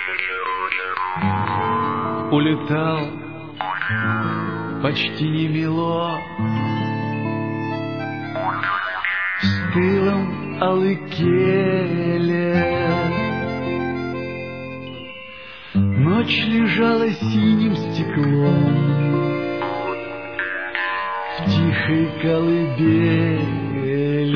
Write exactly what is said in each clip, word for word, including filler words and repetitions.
Улетал почти не мило, в стылом алыкеле. Ночь лежала синим стеклом в тихой колыбели.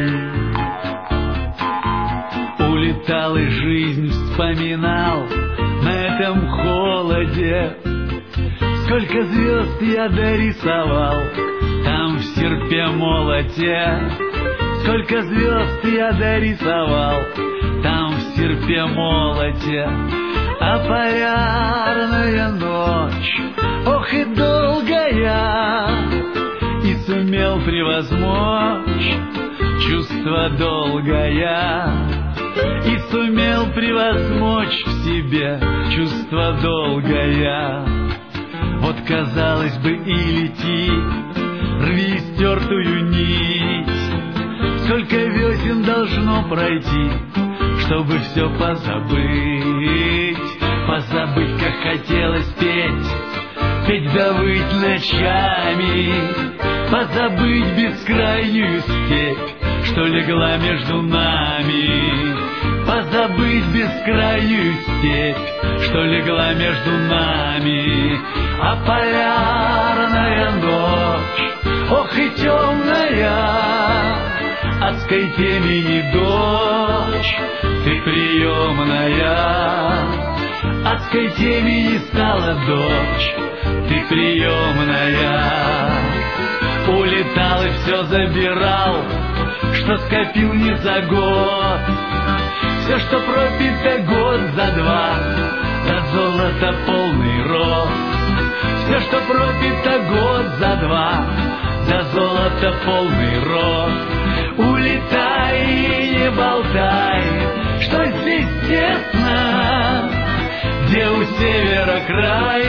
Улетал и жизнь вспоминал на этом холоде. Сколько звезд я дорисовал там в серпе молоте. Сколько звезд я дорисовал там в серпе молоте. А полярная ночь, ох и долгая, и сумел превозмочь чувство долгое, и сумел превозмочь в себе чувство долгое. Вот, казалось бы, и лети, рви стертую нить. Сколько весен должно пройти, чтобы все позабыть. Позабыть, как хотелось петь, петь да выть ночами. Позабыть бескрайнюю степь, что легла между нами. Позабыть бескрайнюю степь, что легла между нами. А полярная ночь, ох и темная, адской темени дочь, ты приемная. Адской темени стала дочь, ты приемная. Улетал и все забирал, что скопил не за год. Все, что пропито год за два, за золото полный рост. Все, что пропито год за два, за золото полный рост. Улетай и не болтай, что здесь тесно, где у севера край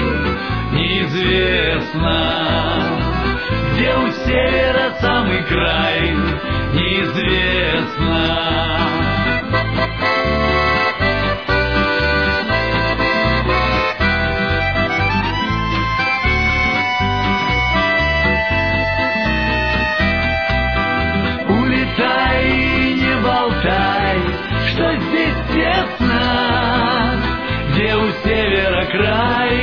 неизвестно. Где у севера самый край неизвестно. Улетай и не болтай, что здесь тесно, где у севера край